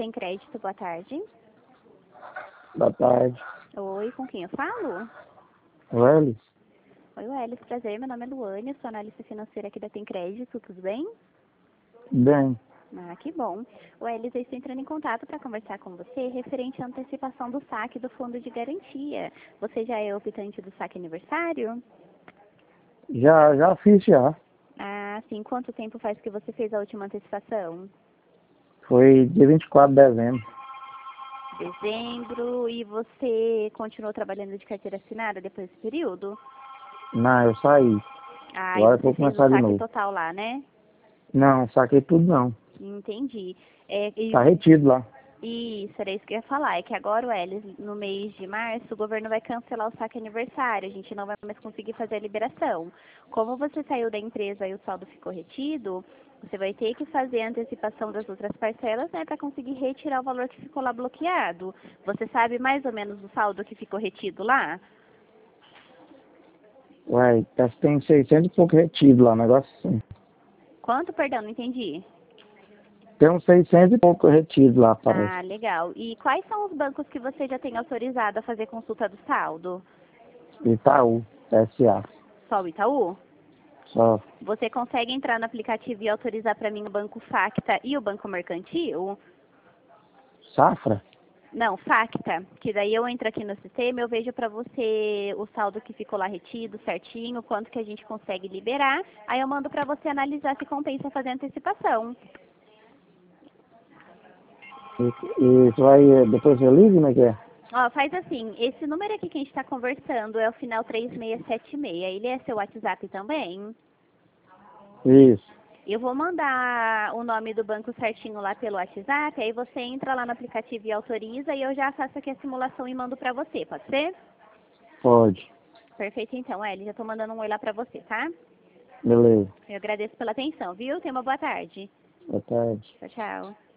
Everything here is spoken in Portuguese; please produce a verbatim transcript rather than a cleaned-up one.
Tem Crédito, boa tarde. Boa tarde. Oi, com quem eu falo? Welles? Oi, Welles, prazer, meu nome é Luane, sou analista financeira aqui da Tem Crédito, tudo bem? Bem. Ah, que bom. Welles, eu estou entrando em contato para conversar com você referente à antecipação do saque do fundo de garantia. Você já é optante do saque aniversário? Já, já fiz já. Ah, sim. Quanto tempo faz que você fez a última antecipação? Foi dia vinte e quatro de dezembro. Dezembro. E você continuou trabalhando de carteira assinada depois desse período? Não, eu saí. Ah, e Agora eu você vou fez o começar de saque novo. total lá, né? Não, saquei tudo não. Entendi. É, e, Tá retido lá. isso, era isso que eu ia falar. É que agora, Welles, no mês de março, o governo vai cancelar o saque aniversário. A gente não vai mais conseguir fazer a liberação. Como você saiu da empresa e o saldo ficou retido, você vai ter que fazer a antecipação das outras parcelas, né, para conseguir retirar o valor que ficou lá bloqueado. Você sabe mais ou menos o saldo que ficou retido lá? Ué, parece que tem seiscentos e pouco retido lá, negócio assim. Quanto, perdão, não entendi. Tem uns seiscentos e pouco retido lá, parece. Ah, legal. E quais são os bancos que você já tem autorizado a fazer consulta do saldo? Itaú, S A. Só o Itaú? Só. Você consegue entrar no aplicativo e autorizar para mim o Banco Facta e o Banco Mercantil? Safra? Não, Facta, que daí eu entro aqui no sistema, eu vejo para você o saldo que ficou lá retido certinho, quanto que a gente consegue liberar, aí eu mando para você analisar se compensa fazer antecipação. E, e você vai, eh, depois eu ligo, como é que é? Ó, faz assim, esse número aqui que a gente está conversando é o final três seis sete seis, ele é seu WhatsApp também? Isso. Eu vou mandar o nome do banco certinho lá pelo WhatsApp, aí você entra lá no aplicativo e autoriza e eu já faço aqui a simulação e mando pra você, pode ser? Pode. Perfeito então, Eli, já tô mandando um oi lá pra você, tá? Beleza. Eu agradeço pela atenção, viu? Tenha uma boa tarde. Boa tarde. Tchau, tchau.